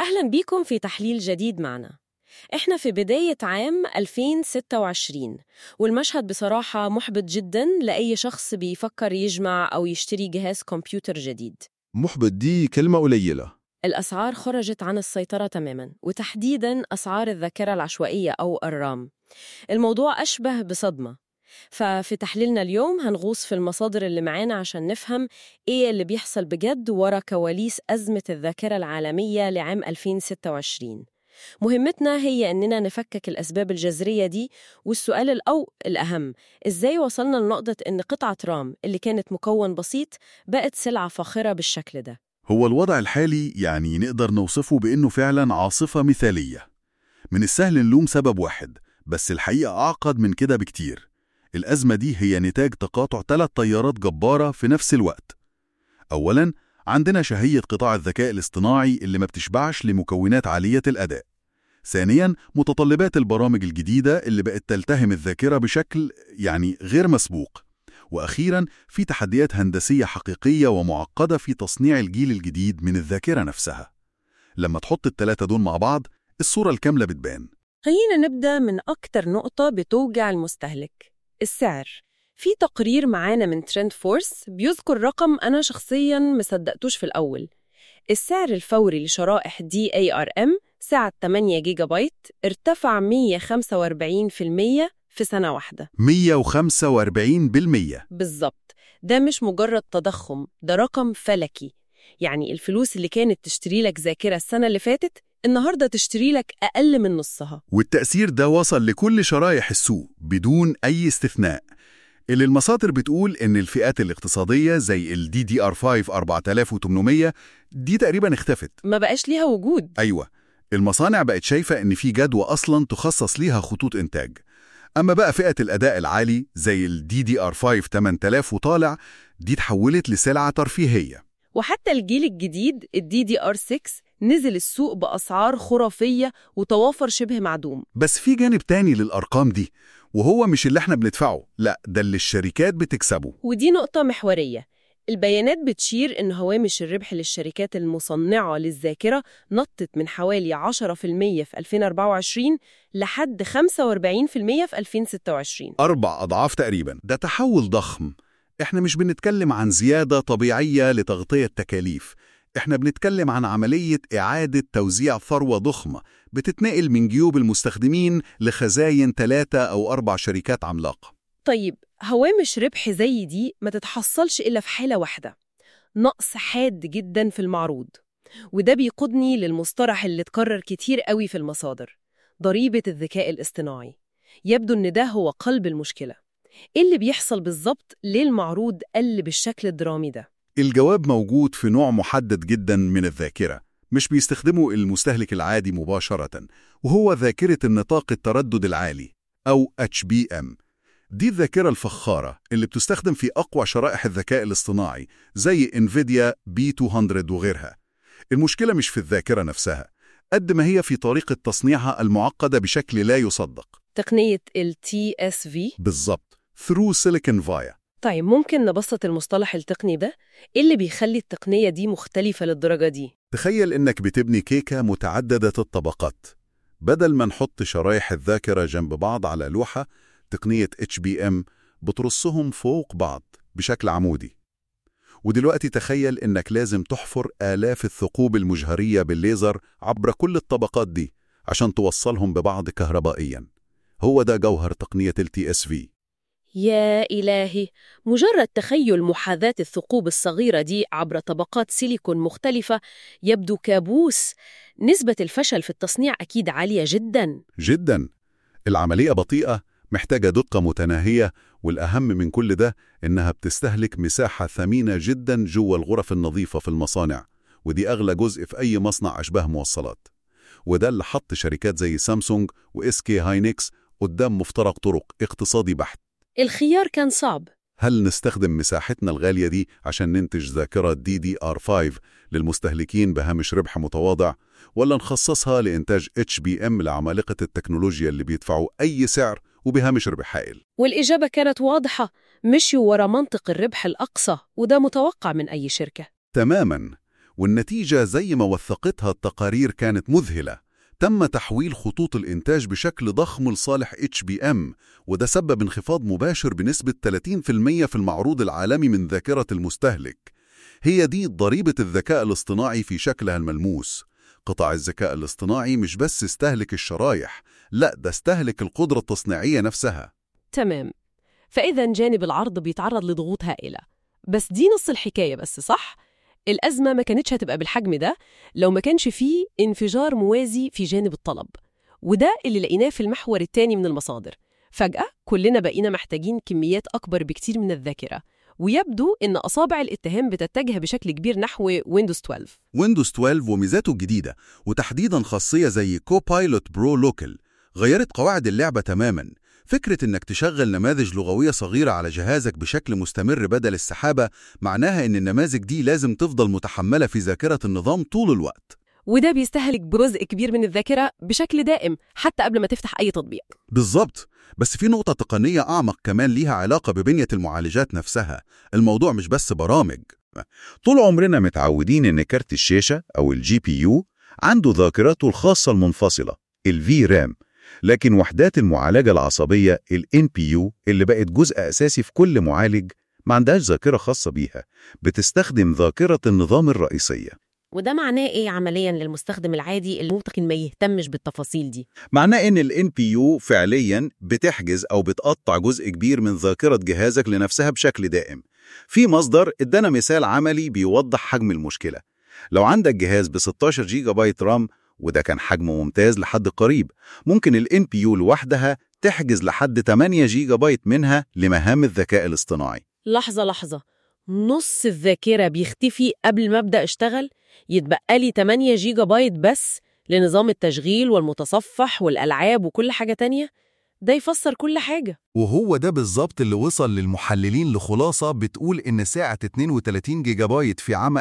أهلا بيكم في تحليل جديد معنا. إحنا في بداية عام 2026 والمشهد بصراحة محبط جدا لأي شخص بيفكر يجمع أو يشتري جهاز كمبيوتر جديد. محبط دي كلمة قليلة. الأسعار خرجت عن السيطرة تماما، وتحديدا أسعار الذاكرة العشوائية أو الرام. الموضوع أشبه بصدمة. ففي تحليلنا اليوم هنغوص في المصادر اللي معانا عشان نفهم إيه اللي بيحصل بجد ورا كواليس أزمة الذاكرة العالمية لعام 2026. مهمتنا هي إننا نفكك الأسباب الجذرية دي، والسؤال الأهم، إزاي وصلنا لنقطة إن قطعة رام اللي كانت مكون بسيط بقت سلعة فاخرة بالشكل ده؟ هو الوضع الحالي يعني نقدر نوصفه بأنه فعلا عاصفة مثالية. من السهل نلوم سبب واحد، بس الحقيقة أعقد من كده بكتير. الأزمة دي هي نتاج تقاطع 3 تيارات جبارة في نفس الوقت. أولاً، عندنا شهية قطاع الذكاء الاصطناعي اللي ما بتشبعش لمكونات عالية الأداء. ثانياً، متطلبات البرامج الجديدة اللي بقت تلتهم الذاكرة بشكل غير مسبوق. وأخيراً، في تحديات هندسية حقيقية ومعقدة في تصنيع الجيل الجديد من الذاكرة نفسها. لما تحط الثلاثة دول مع بعض، الصورة الكاملة بتبان. خلينا نبدأ من أكتر نقطة بتوجع المستهلك: السعر. في تقرير معانا من ترند فورس بيذكر رقم أنا شخصياً مصدقتوش في الأول. السعر الفوري لشرائح DARM سعة 8 جيجا بايت ارتفع 145% في سنة واحدة. 145%. بالظبط، ده مش مجرد تضخم، ده رقم فلكي. يعني الفلوس اللي كانت تشتري لك ذاكرة السنة اللي فاتت النهاردة تشتري لك أقل من نصها. والتأثير ده وصل لكل شرائح السوق بدون أي استثناء. اللي المصادر بتقول إن الفئات الاقتصادية زي ال DDR5 4800 دي تقريباً اختفت. ما بقاش ليها وجود. أيوة، المصانع بقت شايفة إن في جدوى أصلاً تخصص ليها خطوط إنتاج. أما بقى فئة الأداء العالي زي ال DDR5 8000 وطالع، دي اتحولت لسلعة ترفيهية. وحتى الجيل الجديد ال DDR6 نزل السوق بأسعار خرافية وتوافر شبه معدوم. بس في جانب تاني للأرقام دي، وهو مش اللي احنا بندفعه، لا ده اللي الشركات بتكسبه. ودي نقطة محورية. البيانات بتشير إن هوامش الربح للشركات المصنعة للذاكرة نطت من حوالي 10% في 2024 لحد 45% في 2026. 4 أضعاف تقريبا. ده تحول ضخم. احنا مش بنتكلم عن زيادة طبيعية لتغطية تكاليف، احنا بنتكلم عن عملية إعادة توزيع ثروة ضخمة بتتنقل من جيوب المستخدمين لخزاين 3 أو 4 شركات عملاقة. طيب، هوامش ربح زي دي ما تتحصلش إلا في حالة واحدة: نقص حاد جدا في المعروض. وده بيقودني للمصطلح اللي اتكرر كتير قوي في المصادر: ضريبة الذكاء الاصطناعي. يبدو إن ده هو قلب المشكلة. إيه اللي بيحصل بالظبط؟ ليه المعروض قل بالشكل الدرامي ده؟ الجواب موجود في نوع محدد جدا من الذاكرة، مش بيستخدمه المستهلك العادي مباشرة، وهو ذاكرة النطاق التردد العالي أو HBM. دي الذاكرة الفخارة اللي بتستخدم في أقوى شرائح الذكاء الاصطناعي زي انفيديا B200 وغيرها. المشكلة مش في الذاكرة نفسها قد ما هي في طريقة تصنيعها المعقدة بشكل لا يصدق. تقنية ال TSV. بالضبط، Through Silicon Via. طيب، ممكن نبسط المصطلح التقني ده؟ إيه اللي بيخلي التقنية دي مختلفة للدرجة دي؟ تخيل إنك بتبني كيكة متعددة الطبقات. بدل ما نحط شرايح الذاكرة جنب بعض على لوحة، تقنية HBM بترصهم فوق بعض بشكل عمودي. ودلوقتي تخيل إنك لازم تحفر آلاف الثقوب المجهرية بالليزر عبر كل الطبقات دي عشان توصلهم ببعض كهربائياً. هو ده جوهر تقنية ال TSV. يا إلهي، مجرد تخيل محاذاة الثقوب الصغيرة دي عبر طبقات سيليكون مختلفة يبدو كابوس. نسبة الفشل في التصنيع أكيد عالية جداً. جداً. العملية بطيئة، محتاجة دقة متناهية، والأهم من كل ده إنها بتستهلك مساحة ثمينة جداً جوه الغرف النظيفة في المصانع، ودي أغلى جزء في أي مصنع أشباه موصلات. وده اللي حط شركات زي سامسونج وSK هاينكس قدام مفترق طرق اقتصادي بحت. الخيار كان صعب. هل نستخدم مساحتنا الغالية دي عشان ننتج ذاكرة DDR5 للمستهلكين بهامش ربح متواضع، ولا نخصصها لإنتاج HBM لعمالقة التكنولوجيا اللي بيدفعوا أي سعر وبهامش ربح هائل؟ والإجابة كانت واضحة: مشيوا ورا منطق الربح الأقصى، وده متوقع من أي شركة. تماماً. والنتيجة زي ما وثقتها التقارير كانت مذهلة. تم تحويل خطوط الإنتاج بشكل ضخم لصالح HBM، وده سبب انخفاض مباشر بنسبة 30% في المعروض العالمي من ذاكرة المستهلك. هي دي ضريبة الذكاء الاصطناعي في شكلها الملموس. قطاع الذكاء الاصطناعي مش بس استهلك الشرايح، لا ده استهلك القدرة التصنيعية نفسها. تمام. فإذا جانب العرض بيتعرض لضغوط هائلة، بس دي نص الحكاية بس، صح؟ الأزمة ما كانتش هتبقى بالحجم ده لو ما كانش فيه انفجار موازي في جانب الطلب، وده اللي لقيناه في المحور الثاني من المصادر. فجأة كلنا بقينا محتاجين كميات أكبر بكتير من الذاكرة، ويبدو إن أصابع الاتهام بتتجه بشكل كبير نحو ويندوز 12. ويندوز 12 وميزاته الجديدة، وتحديداً خاصية زي كوبايلوت برو لوكال، غيرت قواعد اللعبة تماماً. فكرة إنك تشغل نماذج لغوية صغيرة على جهازك بشكل مستمر بدل السحابة، معناها إن النماذج دي لازم تفضل متحملة في ذاكرة النظام طول الوقت. وده بيستهلك جزء كبير من الذاكرة بشكل دائم حتى قبل ما تفتح أي تطبيق. بالظبط. بس في نقطة تقنية أعمق كمان ليها علاقة ببنية المعالجات نفسها. الموضوع مش بس برامج. طول عمرنا متعودين إن كارت الشاشة أو الجي بي يو عنده ذاكرته الخاصة المنفصلة، الفي رام، لكن وحدات المعالجة العصبية الان بي يو اللي بقت جزء أساسي في كل معالج ما عندهاش ذاكرة خاصة بيها، بتستخدم ذاكرة النظام الرئيسية. وده معناه إيه عملياً للمستخدم العادي اللي ممكن ما يهتمش بالتفاصيل دي؟ معناه إن ال NPU فعلياً بتحجز أو بتقطع جزء كبير من ذاكرة جهازك لنفسها بشكل دائم. في مصدر ادانا مثال عملي بيوضح حجم المشكلة. لو عندك جهاز ب 16 جيجا بايت رام، وده كان حجمه ممتاز لحد قريب، ممكن ال NPU لوحدها تحجز لحد 8 جيجا بايت منها لمهام الذكاء الاصطناعي. لحظة، نص الذاكرة بيختفي قبل ما أبدأ أشتغل؟ يتبقى لي 8 جيجا بايت بس لنظام التشغيل والمتصفح والألعاب وكل حاجة تانية؟ ده يفسر كل حاجة. وهو ده بالظبط اللي وصل للمحللين لخلاصة بتقول إن سعة 32 جيجا بايت في عام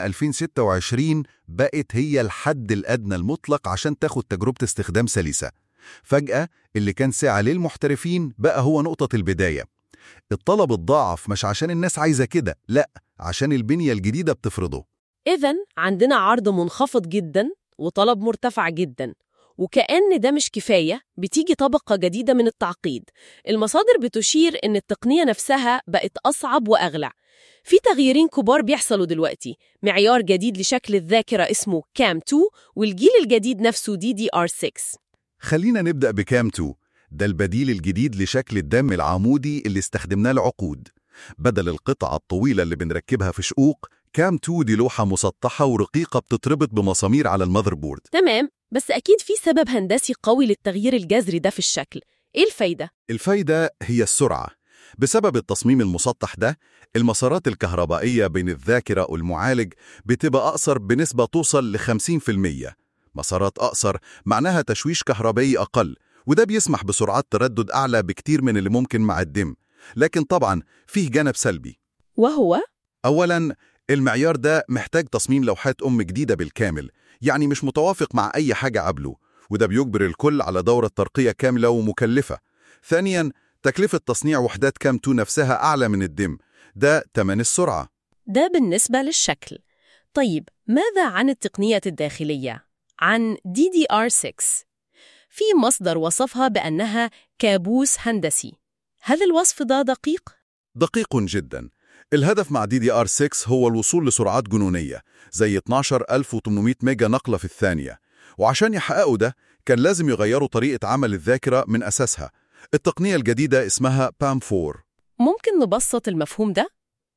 2026 بقت هي الحد الأدنى المطلق عشان تاخد تجربة استخدام سلسة. فجأة اللي كان سعة للمحترفين بقى هو نقطة البداية. الطلب اتضاعف مش عشان الناس عايزة كده، لأ، عشان البنية الجديدة بتفرضه. إذن عندنا عرض منخفض جداً وطلب مرتفع جداً، وكأن ده مش كفاية بتيجي طبقة جديدة من التعقيد. المصادر بتشير إن التقنية نفسها بقت أصعب وأغلى. في تغييرين كبار بيحصلوا دلوقتي، معيار جديد لشكل الذاكرة اسمه CAM2، والجيل الجديد نفسه DDR6. خلينا نبدأ بكام 2. ده البديل الجديد لشكل الدم العمودي اللي استخدمناه العقود. بدل القطعة الطويلة اللي بنركبها في شقوق، كام 2 دي لوحة مسطحة ورقيقة بتتربط بمسامير على المذر بورد. تمام، بس أكيد في سبب هندسي قوي للتغيير الجذري ده في الشكل. إيه الفايدة؟ الفايدة هي السرعة. بسبب التصميم المسطح ده، المسارات الكهربائية بين الذاكرة والمعالج بتبقى أقصر بنسبة توصل ل50%. مسارات أقصر معناها تشويش كهربائي أقل، وده بيسمح بسرعات تردد أعلى بكتير من اللي ممكن مع الدم. لكن طبعاً فيه جانب سلبي. وهو؟ أولاً، المعيار ده محتاج تصميم لوحات جديدة بالكامل، يعني مش متوافق مع أي حاجة قبله، وده بيجبر الكل على دورة ترقية كاملة ومكلفة. ثانياً، تكلفة تصنيع وحدات كام 2 نفسها أعلى من الدم، ده تمن السرعة. ده بالنسبة للشكل. طيب ماذا عن التقنيات الداخلية؟ عن DDR6. في مصدر وصفها بأنها كابوس هندسي. هل الوصف ده دقيق؟ دقيق جداً. الهدف مع DDR6 هو الوصول لسرعات جنونية زي 12800 ميجا نقلة في الثانية، وعشان يحققوا ده كان لازم يغيروا طريقة عمل الذاكرة من أساسها. التقنية الجديدة اسمها PAM4. ممكن نبسط المفهوم ده؟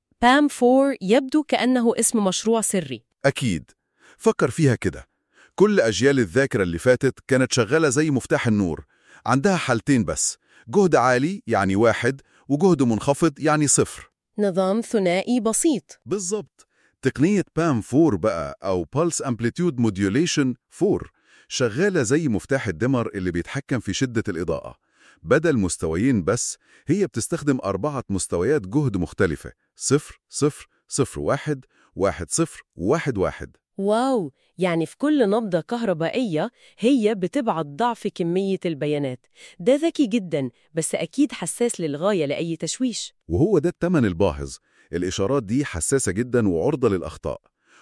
PAM4 يبدو كأنه اسم مشروع سري. أكيد. فكر فيها كده، كل أجيال الذاكرة اللي فاتت كانت شغالة زي مفتاح النور، عندها حالتين بس، جهد عالي يعني 1 وجهد منخفض يعني 0. نظام ثنائي بسيط. بالظبط. تقنية PAM4 بقى أو Pulse Amplitude Modulation 4 شغالة زي مفتاح الدمر اللي بيتحكم في شدة الإضاءة. بدل مستويين بس، هي بتستخدم 4 مستويات جهد مختلفة: 0 0 0 1 1 0 1 1. واو، يعني في كل نبضة كهربائية هي بتبعت ضعف كمية البيانات. ده ذكي جدا، بس أكيد حساس للغاية لأي تشويش. وهو ده التمن الباهظ. الإشارات دي حساسة جدا وعرضة للأخطاء،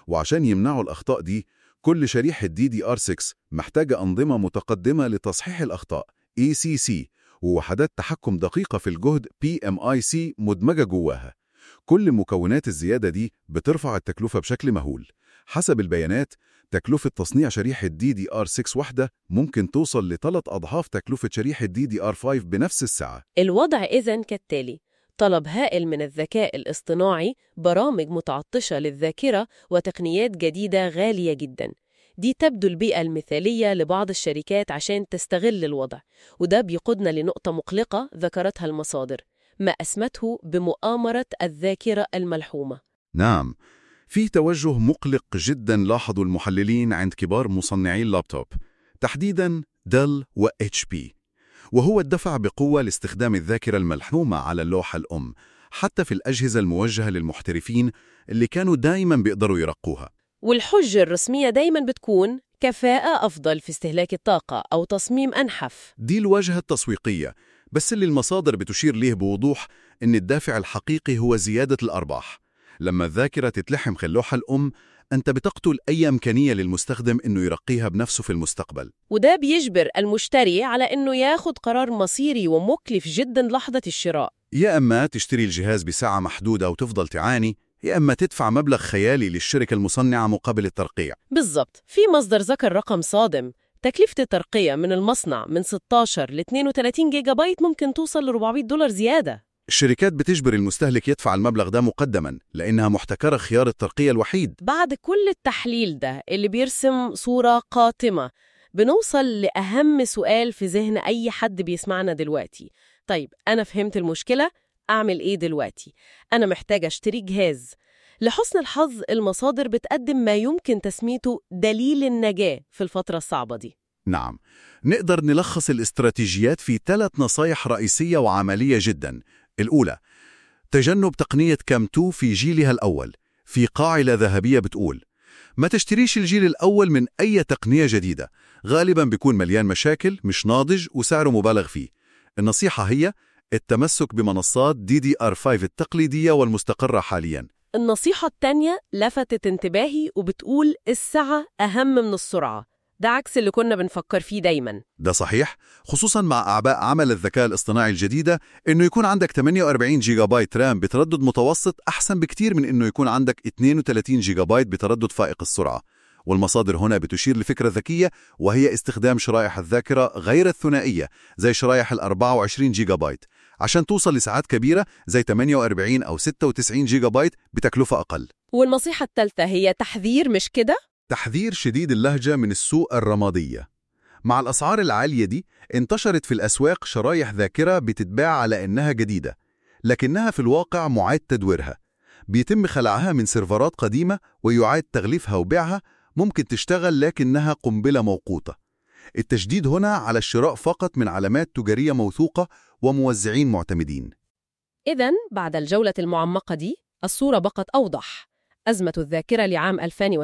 وعشان يمنعوا الأخطاء دي كل شريحة DDR6 محتاجة أنظمة متقدمة لتصحيح الأخطاء ECC ووحدات تحكم دقيقة في الجهد PMIC مدمجة جواها. كل مكونات الزيادة دي بترفع التكلفة بشكل مهول. حسب البيانات تكلفة تصنيع شريحة DDR6 واحدة ممكن توصل ل3 أضعاف تكلفة شريحة DDR5 بنفس السعة. الوضع إذن كالتالي: طلب هائل من الذكاء الاصطناعي، برامج متعطشة للذاكرة، وتقنيات جديدة غالية جدا. دي تبدو البيئة المثالية لبعض الشركات عشان تستغل الوضع، وده بيقودنا لنقطة مقلقة ذكرتها المصادر: ما أسمته بمؤامرة الذاكرة الملحومة. نعم، في توجه مقلق جدا لاحظه المحللين عند كبار مصنعي اللابتوب، تحديدا ديل و HP، وهو الدفع بقوة لاستخدام الذاكرة الملحومة على اللوحة الأم حتى في الأجهزة الموجهة للمحترفين اللي كانوا دايما بيقدروا يرقوها. والحجة الرسمية دايما بتكون كفاءة أفضل في استهلاك الطاقة أو تصميم أنحف. دي الواجهة التسويقية، بس اللي المصادر بتشير ليه بوضوح إن الدافع الحقيقي هو زيادة الأرباح. لما الذاكرة تتلحم في اللوحة الأم أنت بتقتل أي إمكانية للمستخدم إنه يرقيها بنفسه في المستقبل. وده بيجبر المشتري على إنه ياخد قرار مصيري ومكلف جدا لحظة الشراء. يا أما تشتري الجهاز بساعة محدودة وتفضل تعاني، يا أما تدفع مبلغ خيالي للشركة المصنعة مقابل الترقيع. بالضبط. في مصدر ذكر رقم صادم: تكلفة الترقية من المصنع من 16 ل 32 جيجا بايت ممكن توصل ل $400 زيادة. الشركات بتجبر المستهلك يدفع المبلغ ده مقدما لأنها محتكرة خيار الترقية الوحيد. بعد كل التحليل ده اللي بيرسم صورة قاتمة، بنوصل لأهم سؤال في ذهن أي حد بيسمعنا دلوقتي: طيب أنا فهمت المشكلة، أعمل إيه دلوقتي؟ أنا محتاج أشتري جهاز. لحسن الحظ المصادر بتقدم ما يمكن تسميته دليل النجاة في الفترة الصعبة دي. نعم، نقدر نلخص الاستراتيجيات في 3 نصايح رئيسية وعملية جدا. الأولى: تجنب تقنية كام 2 في جيلها الأول. في قاعدة ذهبية بتقول: ما تشتريش الجيل الأول من أي تقنية جديدة، غالباً بيكون مليان مشاكل، مش ناضج، وسعره مبالغ فيه. النصيحة هي التمسك بمنصات DDR5 التقليدية والمستقرة حالياً. النصيحة التانية لفتت انتباهي وبتقول: السعة أهم من السرعة. ده عكس اللي كنا بنفكر فيه دايماً. ده صحيح، خصوصاً مع أعباء عمل الذكاء الاصطناعي الجديدة. إنه يكون عندك 48 جيجا بايت رام بتردد متوسط أحسن بكتير من إنه يكون عندك 32 جيجا بايت بتردد فائق السرعة. والمصادر هنا بتشير لفكرة ذكية، وهي استخدام شرائح الذاكرة غير الثنائية زي شرائح ال 24 جيجا بايت عشان توصل لساعات كبيرة زي 48 أو 96 جيجا بايت بتكلفة أقل. والنصيحة الثالثة هي تحذير، مش كده؟ تحذير شديد اللهجة من السوق الرمادية. مع الأسعار العالية دي انتشرت في الأسواق شرايح ذاكرة بتتباع على إنها جديدة، لكنها في الواقع معاد تدويرها. بيتم خلعها من سيرفرات قديمة ويعاد تغليفها وبيعها. ممكن تشتغل لكنها قنبلة موقوتة. التشديد هنا على الشراء فقط من علامات تجارية موثوقة وموزعين معتمدين. إذن بعد الجولة المعمقة دي الصورة بقت أوضح. أزمة الذاكرة لعام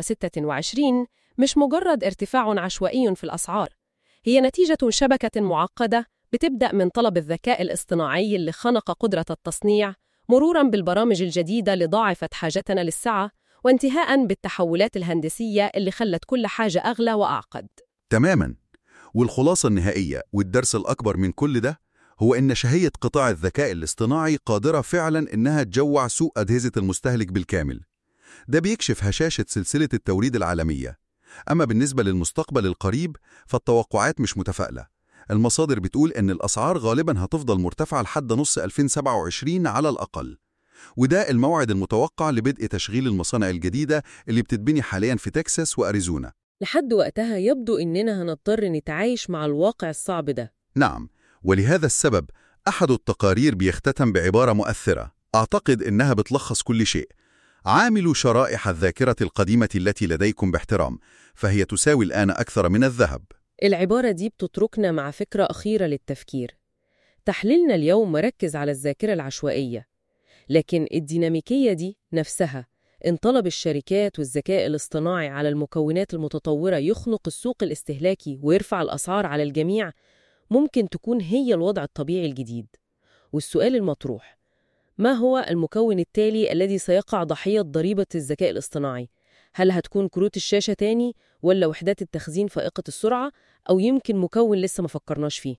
2026 مش مجرد ارتفاع عشوائي في الأسعار، هي نتيجة شبكة معقدة بتبدأ من طلب الذكاء الاصطناعي اللي خنق قدرة التصنيع، مروراً بالبرامج الجديدة اللي ضاعفت حاجتنا للسعة، وانتهاءً بالتحولات الهندسية اللي خلت كل حاجة أغلى وأعقد. تماماً. والخلاصة النهائية والدرس الأكبر من كل ده هو إن شهية قطاع الذكاء الاصطناعي قادرة فعلاً إنها تجوع سوق أجهزة المستهلك بالكامل. ده بيكشف هشاشة سلسلة التوريد العالمية. أما بالنسبة للمستقبل القريب فالتوقعات مش متفائلة. المصادر بتقول إن الأسعار غالباً هتفضل مرتفعة لحد نص 2027 على الأقل، وده الموعد المتوقع لبدء تشغيل المصانع الجديدة اللي بتتبني حالياً في تكساس وأريزونا. لحد وقتها يبدو إننا هنضطر نتعايش مع الواقع الصعب ده. نعم، ولهذا السبب أحد التقارير بيختتم بعبارة مؤثرة أعتقد إنها بتلخص كل شيء: عاملوا شرائح الذاكرة القديمة التي لديكم باحترام، فهي تساوي الآن أكثر من الذهب. العبارة دي بتتركنا مع فكرة أخيرة للتفكير. تحليلنا اليوم مركز على الذاكرة العشوائية، لكن الديناميكية دي نفسها، إن طلب الشركات والذكاء الاصطناعي على المكونات المتطورة يخنق السوق الاستهلاكي ويرفع الأسعار على الجميع، ممكن تكون هي الوضع الطبيعي الجديد. والسؤال المطروح: ما هو المكون التالي الذي سيقع ضحية ضريبة الذكاء الاصطناعي؟ هل هتكون كروت الشاشة تاني ولا وحدات التخزين فائقة السرعة أو يمكن مكون لسه ما فكرناش فيه؟